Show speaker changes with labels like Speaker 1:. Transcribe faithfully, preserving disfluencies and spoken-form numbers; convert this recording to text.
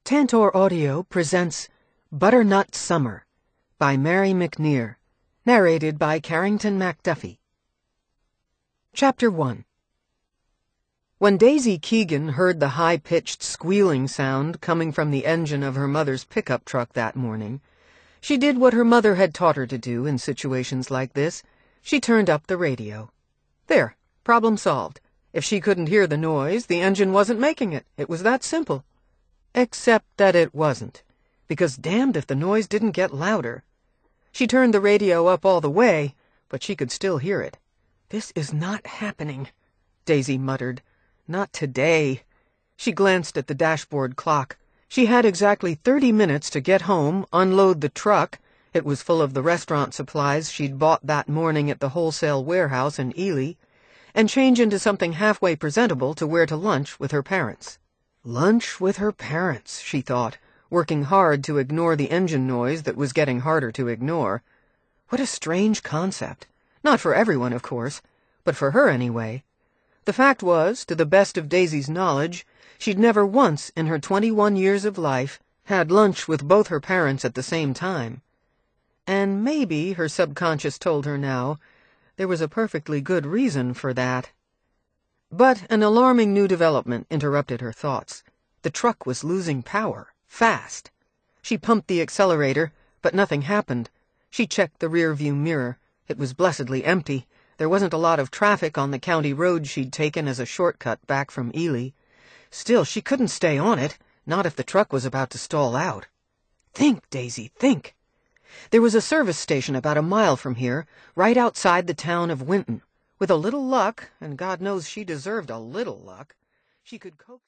Speaker 1: Tantor Audio presents Butternut Summer by Mary McNear, narrated by Carrington MacDuffie. Chapter one. When Daisy Keegan heard the high-pitched squealing sound coming from the engine of her mother's pickup truck that morning, she did what her mother had taught her to do in situations like this. She turned up the radio. There, problem solved. If she couldn't hear the noise, the engine wasn't making it. It was that simple. Except that it wasn't, because damned if the noise didn't get louder. She turned the radio up all the way, but she could still hear it. "This is not happening," Daisy muttered. "Not today." She glanced at the dashboard clock. She had exactly thirty minutes to get home, unload the truck — it was full of the restaurant supplies she'd bought that morning at the wholesale warehouse in Ely — and change into something halfway presentable to wear to lunch with her parents. Lunch with her parents, she thought, working hard to ignore the engine noise that was getting harder to ignore. What a strange concept. Not for everyone, of course, but for her anyway. The fact was, to the best of Daisy's knowledge, she'd never once in her twenty-one years of life had lunch with both her parents at the same time. And maybe, her subconscious told her now, there was a perfectly good reason for that. But an alarming new development interrupted her thoughts. The truck was losing power, fast. She pumped the accelerator, but nothing happened. She checked the rearview mirror. It was blessedly empty. There wasn't a lot of traffic on the county road she'd taken as a shortcut back from Ely. Still, she couldn't stay on it, not if the truck was about to stall out. Think, Daisy, think. There was a service station about a mile from here, right outside the town of Winton. With a little luck, and God knows she deserved a little luck, she could coax